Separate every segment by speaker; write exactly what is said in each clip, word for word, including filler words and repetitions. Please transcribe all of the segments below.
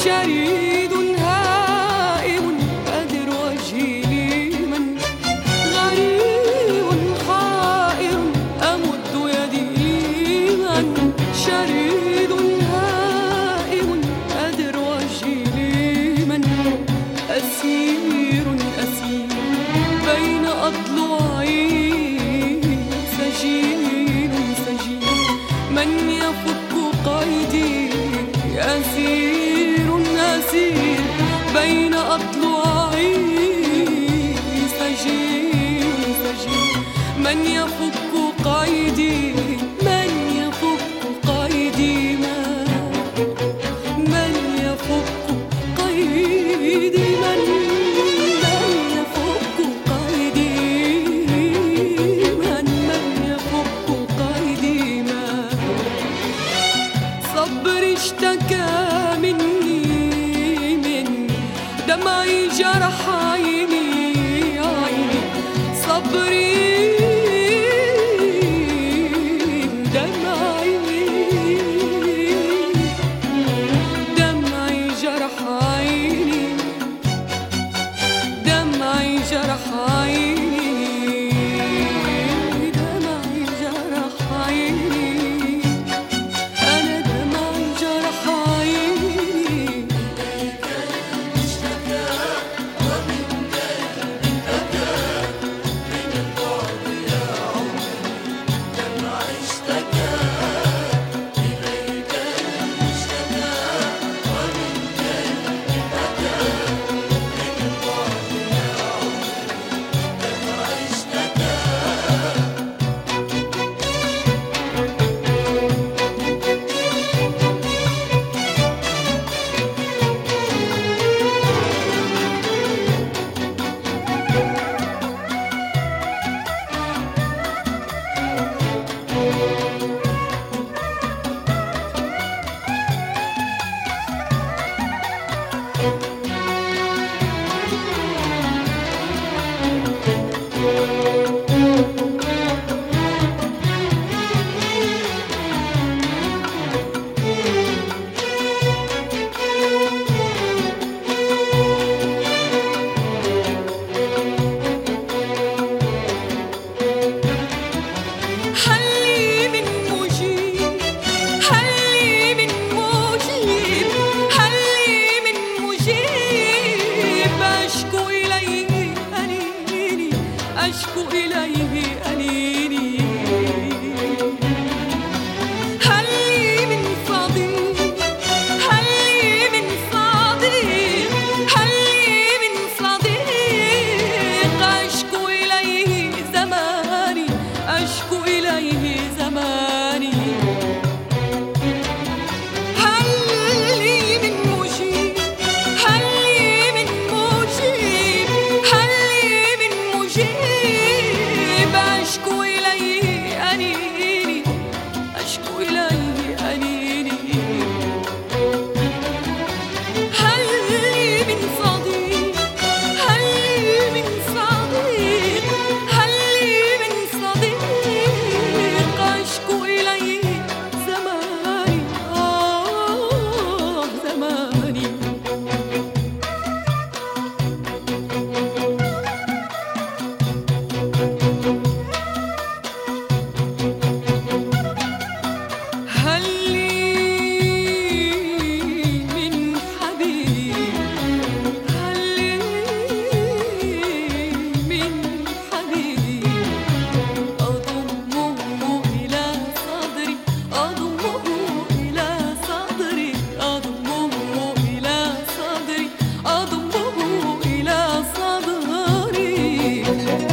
Speaker 1: شريد هائم أدر وجهي لمن غريب حائر أمد يدي لمن شريد هائم أدر وجهي لمن أسير أسير بين أضلعي سجين سجين من يفك قيدي أسير أسير بين أضلعي سجين سجين من يفك قيدي من يفك قيدي من من يفك قيدي من من يفك قيدي من من يفك قيدي من صبري اشتكى مني من دمعي جرح عيني عيني صبري دمعي دمعي جرح عيني دمعي جرح عيني دمعي جرح عيني أنا دمعي جرح عيني إليك المشتكى ومن قلب بكى من البعد يا عمري دمعي اشتكى إليك المشتكى ومن قلب بكى من البعد يا عمري دمعي اشتكى هلي من مجيب هلي من مجيب هلي من مجيب أشكو إليه أنيني أشكو إليه أنيني هلي من صديق هلي من صديق هلي من صديق أشكو إليه زماني أشكو إليه زماني هلي من مجيب هلي من مجيب هلي من مجيب أشكو إليه أنيني أشكو إليه أنيني هلي من صديق هلي من صديق هلي من صديق أشكو إليه زماني آه زماني هلي من حبيب هلي من حبيب أضمه إلى صدري أضمه إلى صدري أضمه إلى صدري أضمه إلى صدري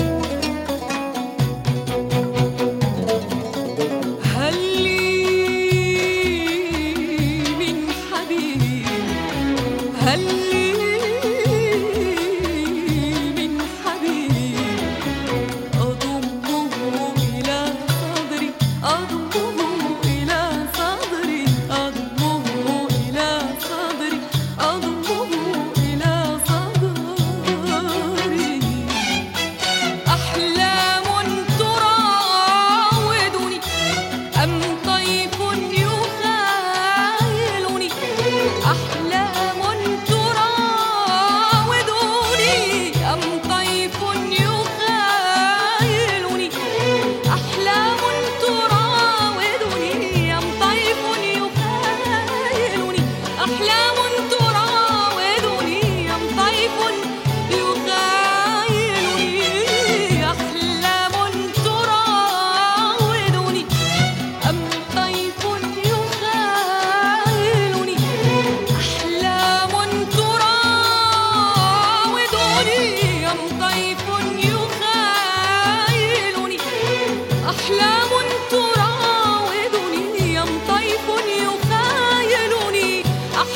Speaker 1: هلي من حبيب هلي من حبيب أضمه إلى صدري أضمه إلى صدري أضمه إلى صدري أضمه إلى صدري أحلام تراودني أم طيف يخيلني أحلام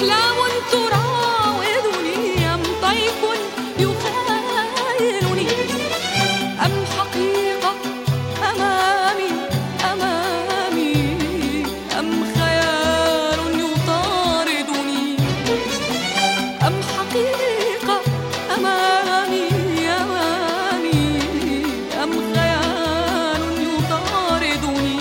Speaker 1: أحلام تراودني أم طيف يخيلني أم حقيقة أمامي أمامي أم خيال يطاردني أم حقيقة أمامي أمامي أم خيال يطاردني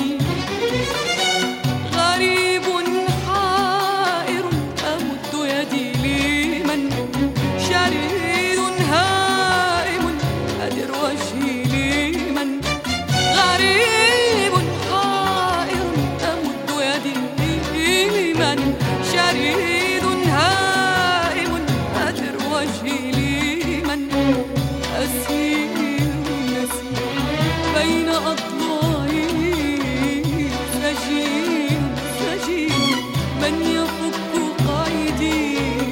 Speaker 1: غريب حائر أمد يدي لمن شريد هائم أدر وجهي لمن غريب حائر أمد يدي لمن شريد هائم أدر وجهي لمن أسير نسير بين أضلاعي سجين سجين من يفك قيدي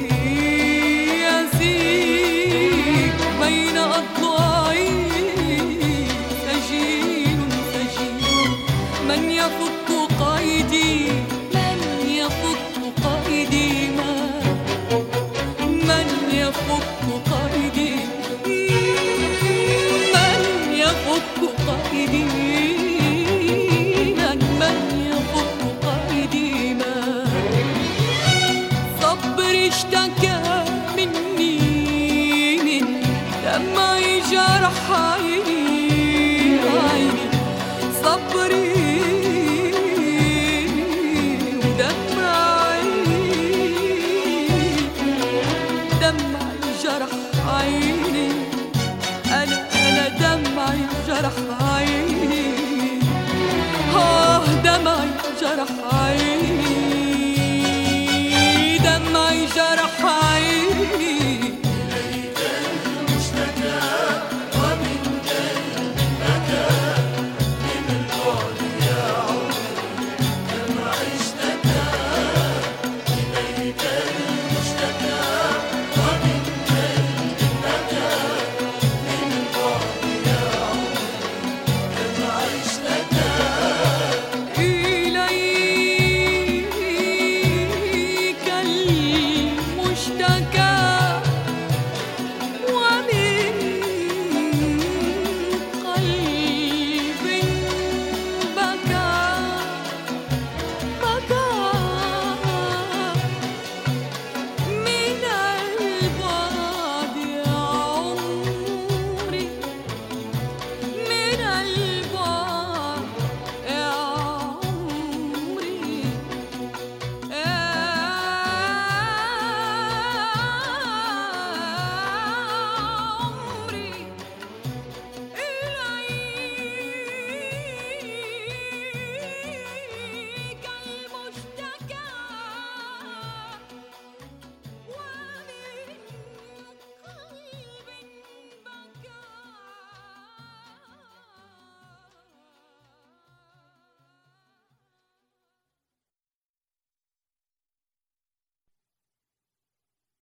Speaker 1: يسير بين أضلاعي سجين سجين من يفك قيدي من يفك قيدي ما من يفك قيدي من يفك قيدي من من يفك قيدي ما صبري اشتكى مني من دمعي جرح عيني عيني صبري ودمعي دمعي جرح عيني أنا أنا دمعي جرح عيني آه دمعي جرح عيني دمعي جرح عيني